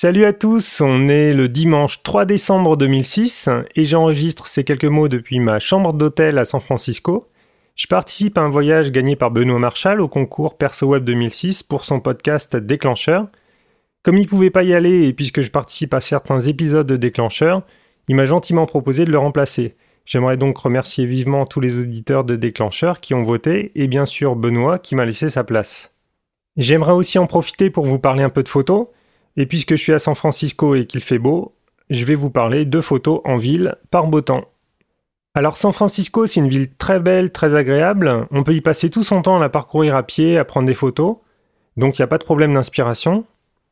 Salut à tous, on est le dimanche 3 décembre 2006 et j'enregistre ces quelques mots depuis ma chambre d'hôtel à San Francisco. Je participe à un voyage gagné par Benoît Marchal au concours PersoWeb 2006 pour son podcast Déclencheur. Comme il ne pouvait pas y aller et puisque je participe à certains épisodes de Déclencheur, il m'a gentiment proposé de le remplacer. J'aimerais donc remercier vivement tous les auditeurs de Déclencheur qui ont voté et bien sûr Benoît qui m'a laissé sa place. J'aimerais aussi en profiter pour vous parler un peu de photos. Et puisque je suis à San Francisco et qu'il fait beau, je vais vous parler de photos en ville par beau temps. Alors San Francisco, c'est une ville très belle, très agréable. On peut y passer tout son temps à la parcourir à pied, à prendre des photos. Donc il n'y a pas de problème d'inspiration.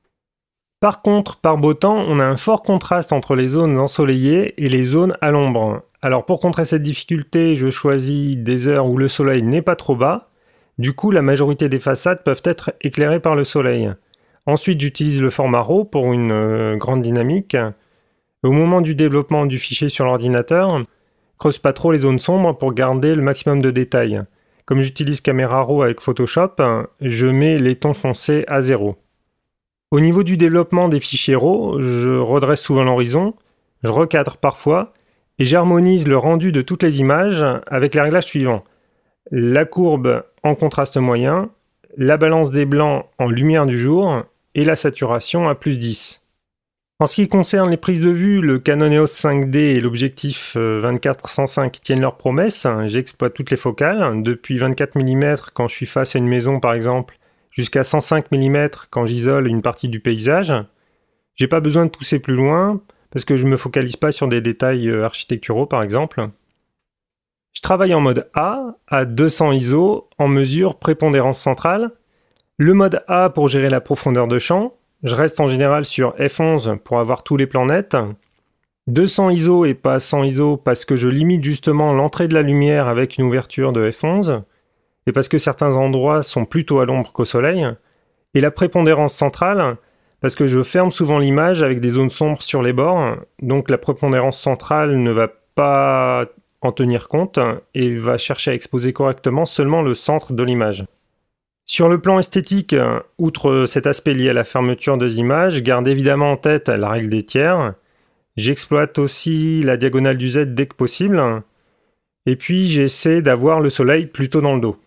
Par contre, par beau temps, on a un fort contraste entre les zones ensoleillées et les zones à l'ombre. Alors pour contrer cette difficulté, je choisis des heures où le soleil n'est pas trop bas. Du coup, la majorité des façades peuvent être éclairées par le soleil. Ensuite, j'utilise le format RAW pour une grande dynamique. Au moment du développement du fichier sur l'ordinateur, creuse pas trop les zones sombres pour garder le maximum de détails. Comme j'utilise Camera Raw avec Photoshop, je mets les tons foncés à 0. Au niveau du développement des fichiers RAW, je redresse souvent l'horizon, je recadre parfois, et j'harmonise le rendu de toutes les images avec les réglages suivants. La courbe en contraste moyen, la balance des blancs en lumière du jour et la saturation à plus 10. En ce qui concerne les prises de vue, le Canon EOS 5D et l'objectif 24-105 tiennent leurs promesses. J'exploite toutes les focales, depuis 24 mm quand je suis face à une maison par exemple, jusqu'à 105 mm quand j'isole une partie du paysage. J'ai pas besoin de pousser plus loin, parce que je me focalise pas sur des détails architecturaux par exemple. Je travaille en mode A, à 200 ISO, en mesure prépondérance centrale. Le mode A pour gérer la profondeur de champ. Je reste en général sur F11 pour avoir tous les plans nets. 200 ISO et pas 100 ISO parce que je limite justement l'entrée de la lumière avec une ouverture de F11 et parce que certains endroits sont plutôt à l'ombre qu'au soleil. Et la prépondérance centrale parce que je ferme souvent l'image avec des zones sombres sur les bords. Donc la prépondérance centrale ne va pas en tenir compte et va chercher à exposer correctement seulement le centre de l'image. Sur le plan esthétique, outre cet aspect lié à la fermeture des images, garde évidemment en tête la règle des tiers. J'exploite aussi la diagonale du Z dès que possible. Et puis j'essaie d'avoir le soleil plutôt dans le dos.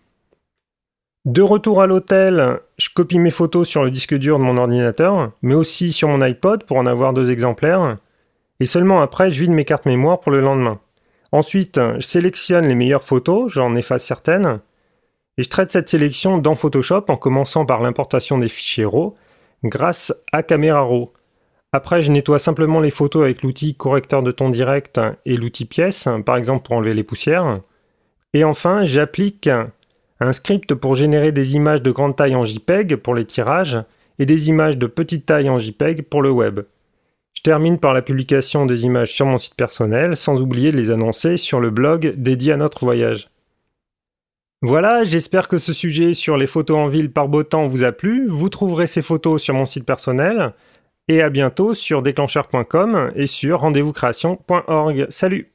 De retour à l'hôtel, je copie mes photos sur le disque dur de mon ordinateur, mais aussi sur mon iPod pour en avoir 2 exemplaires. Et seulement après, je vide mes cartes mémoire pour le lendemain. Ensuite, je sélectionne les meilleures photos, j'en efface certaines. Et je traite cette sélection dans Photoshop en commençant par l'importation des fichiers RAW grâce à Camera Raw. Après, je nettoie simplement les photos avec l'outil correcteur de ton direct et l'outil pièce, par exemple pour enlever les poussières. Et enfin, j'applique un script pour générer des images de grande taille en JPEG pour les tirages et des images de petite taille en JPEG pour le web. Je termine par la publication des images sur mon site personnel, sans oublier de les annoncer sur le blog dédié à notre voyage. Voilà, j'espère que ce sujet sur les photos en ville par beau temps vous a plu. Vous trouverez ces photos sur mon site personnel. Et à bientôt sur déclencheur.com et sur rendez-vous-création.org. Salut!